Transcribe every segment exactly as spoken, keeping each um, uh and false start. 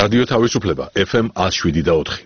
რადიო თავისუფლება ეფ ემ one oh seven და four.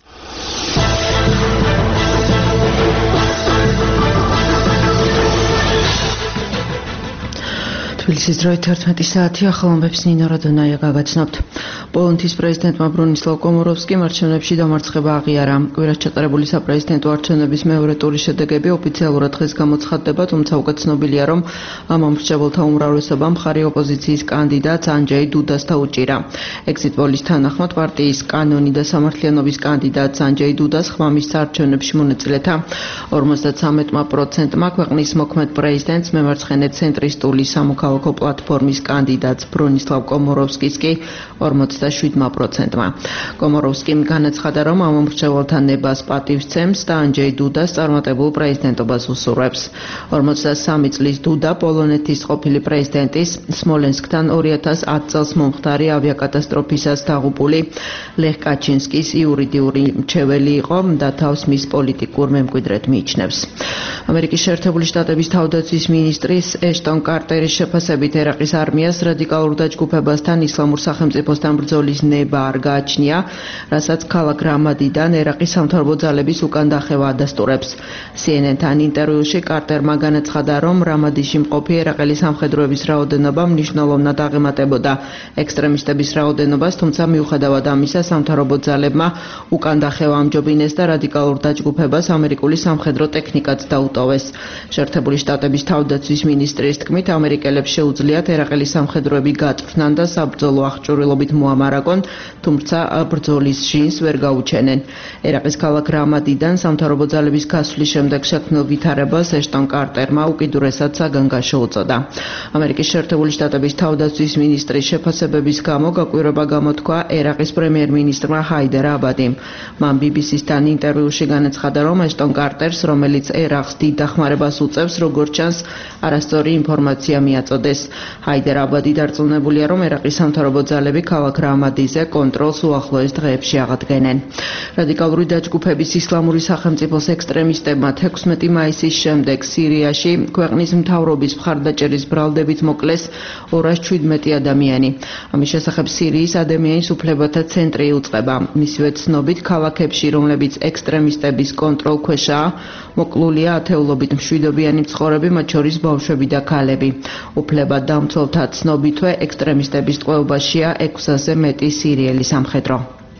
თბილისის დროით თერთმეტი საათი ახალამბებს ნინო რადონაია გაგაცნობთ. პოლონეთის პრეზიდენტმა ბრონისლავ კომოროვსკიმ არჩევნებში დამარცხება აღიარა. კვირას ჩატარებული საპრეზიდენტო არჩევნების მეორე ტურის შედეგები ოფიციალურად დღეს გამოცხადდება, თუმცა უკვე ცნობილია, რომ ამ მომრჩეველთა უმრავლესობა მხარი ოპოზიციის კანდიდატს ანჯეი დუდას დაუჭირა. ეგზიტ პოლის თანახმად პარტიის კანონი და სამართლიანობის კანდიდატს ანჯეი დუდას ხმამის საარჩევნებში მონაწილეთა ორმოცდათვრამეტ პროცენტმა ქვეყნის მოქმედ პრეზიდენტს მემარცხენე ცენტრისტული სამოქალაქო პლატფორმის კანდიდატს ბრონისლავ კომოროვსკის კი ორმოცდაშვიდ პროცენტმა. კომოროვსკიმ განაცხადა, რომ ამ მომრჩეველთა ნებას პატივს ცემს და ანჯეი დუდას წარმატებულ პრეზიდენტობას უსურვებს. ორმოცდასამი წლის დუდა პოლონეთის ყოფილი პრეზიდენტის სმოლენსკთან ორი ათას ათ წელს მომხდარი ავიაკატასტროფისას დაღუპული ლეხ კაჩინსკის იურიდიული მრჩეველი იყო და თავს მის პოლიტიკურ მემკვიდრედ მიიჩნევს. ამერიკის შეერთებული შტატების თავდაცვის მინისტრის ეშტონ კარტერის შეფასებით ერაყის არმიას რადიკალურ დაჯგუფებასთან ისლამურ სახელმწიფოსთან ბრძოლის ნება არ გააჩნია, რასაც ქალაქ რამადიდან ერაყის სამთავრობო ძალების უკან დახევა ადასტურებს. სი ენ ენ-თან ინტერვიუში კარტერმა განაცხადა, რომ რამადიში მყოფი ერაყელი სამხედროების რაოდენობა მნიშვნელოვნად აღემატებოდა ექსტრემისტების რაოდენობას, თუმცა მიუხედავად ამისა სამთავრობო ძალებმა უკან დახევა ამჯობინეს და რადიკალურ დაჯგუფებას ამერიკული სამხედრო ტექნიკაც დაუტოვეს. შეერთებული შტატების თავდაცვის მინისტრის თქმით, ამერიკელებს შეუძლიათ ერაყელი სამხედროები გაწვრთნან და საბრძოლო აღჭურვილობით მოამარაგონ, თუმცა ბრძოლის ჟინს ვერ გაუჩენენ. ერაყის ქალაქ რამადიდან სამთავრობო ძალების გასვლის შემდეგ შექმნილ ვითარებას ეშტონ კარტერმა უკიდურესად საგანგაშო უწოდა. ამერიკის შეერთებული შტატების თავდაცვის მინისტრის შეფასებების გამო გაკვირვება გამოთქვა ერაყის პრემიერ-მინისტრმა ჰაიდერ აბადიმ. მან ბი ბი სის-თან ინტერვიუში განაცხადა, რომ ეშტონ კარტერს, რომელიც ერაყს დიდ დახმარებას უწევს, როგორც ჩანს, არასწორი ინფორმაცია მიაწოდეს. ჰაიდერ აბადი დარწმუნებულია, რომ ერაყის სამთავრობო ძალები ქალაქ რამადიზე კონტროლს უახლოეს დღეებში აღადგენენ. რადიკალური დაჯგუფების ისლამური სახელმწიფოს ექსტრემისტებმა თექვსმეტი მაისის შემდეგ სირიაში ქვეყნის მთავრობის მხარდაჭერის ბრალდებით მოკლეს ორას შვიდმეტი ადამიანი. ამის შესახებ სირიის ადამიანის უფლებათა ცენტრი იუწყება. მისივე ცნობით, ქალაქებში, რომლებიც ექსტრემისტების კონტროლქვეშაა, მოკლულია ათეულობით მშვიდობიანი მცხოვრები, მათ შორის ბავშვები და ქალები. უფლებადამცველთა ცნობითვე ექსტრემისტების ტყვეობაშია ექვსზე მეტი სირიელი სამხედრო.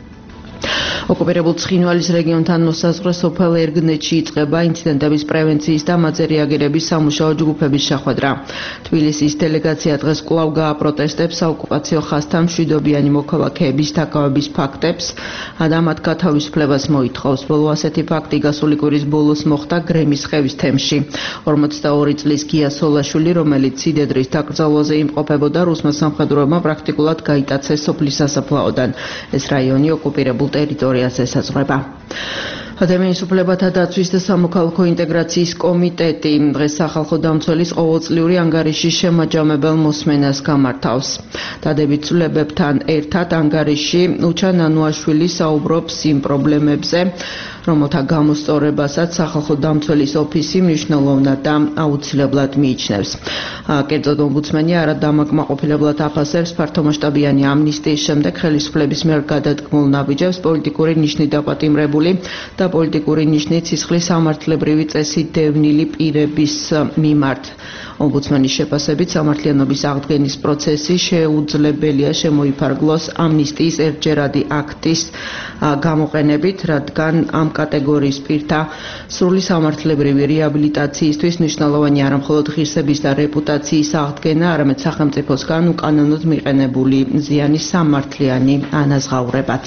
ოკუპირებულ ცხინვალის რეგიონთან მოსაზღვრე სოფელ ერგნეთში იწყება ინციდენტების პრევენციის და მათზე რეაგირების სამუშაო ჯგუფების შეხვედრა. თბილისის დელეგაცია დღეს კვლავ გააპროტესტებს საოკუპაციო ხაზთან მშვიდობიანი მოქალაქეების დაკავების ფაქტებს და მათ გათავისუფლებას მოითხოვს. ბოლო ასეთი ფაქტი გასული კვირის ბოლოს მოხდა გრემის ხევის თემში. ორმოცდაორი წლის გია სოლაშვილი, რომელიც სიდედრის დაკრძალვაზე იმყოფებოდა, რუსმა სამხედროებმა პრაქტიკულად გაიტაცეს სოფლის სასაფლაოდან. ეს რაიონი ოკუპირებულ ტერიტორიას ესაზღვრება. ადამიანის უფლებათა დაცვის და სამოქალაქო ინტეგრაციის კომიტეტი დღეს სახალხო დამცველის ყოველწლიური ანგარიშის შემაჯამებელ მოსმენას გამართავს. დადებით ცვლილებებთან ერთად ანგარიში უჩა ნანუაშვილი საუბრობს იმ პრობლემებზე, რომელთა გამოსწორებასაც სახალხო დამცველის ოფისი მნიშვნელოვნად და აუცილებლად მიიჩნევს. კერძოდ ომბუდსმენი არადამაკმაყოფილებლად აფასებს ფართომასშტაბიანი ამნისტიის შემდეგ ხელისუფლების მიერ გადადგმულ ნაბიჯებს პოლიტიკური ნიშნით დაპატიმრებული და პოლიტიკური ნიშნით სისხლის სამართლებრივი წესით დევნილი პირების მიმართ. ომბუდსმენის შეფასებით სამართლიანობის აღდგენის პროცესი შეუძლებელია შემოიფარგლოს ამნისტიის ერთჯერადი აქტის გამოყენებით, რადგან ამ კატეგორიის პირთა სრული სამართლებრივი რეაბილიტაციისთვის მნიშვნელოვანი არა მხოლოდ ღირსების და რეპუტაციის აღდგენა, არამედ სახელმწიფოსგან უკანონოდ მიყენებული ზიანის სამართლიანი ანაზღაურებაც.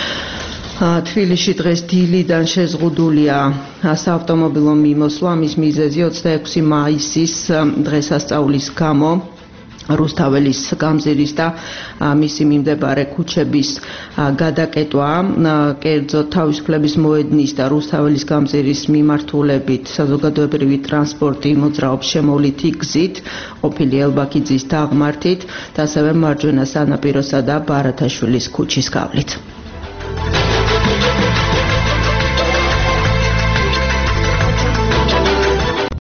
თბილისში დღეს დილიდან შეზღუდულია საავტომობილო მიმოსვლა, ამის მიზეზი ოცდაექვსი მაისის დღესასწაულის გამო რუსთაველის გამზირის და მისი მიმდებარე ქუჩების გადაკეტვა. კერძოდ თავისუფლების მოედნის და რუსთაველის გამზირის მიმართულებით საზოგადოებრივი ტრანსპორტი მოძრაობს შემოვლითი გზით, ყოფილი ელბაქიძის დაღმართით და ასევე მარჯვენა სანაპიროსა და ბარათაშვილის ქუჩის გავლით.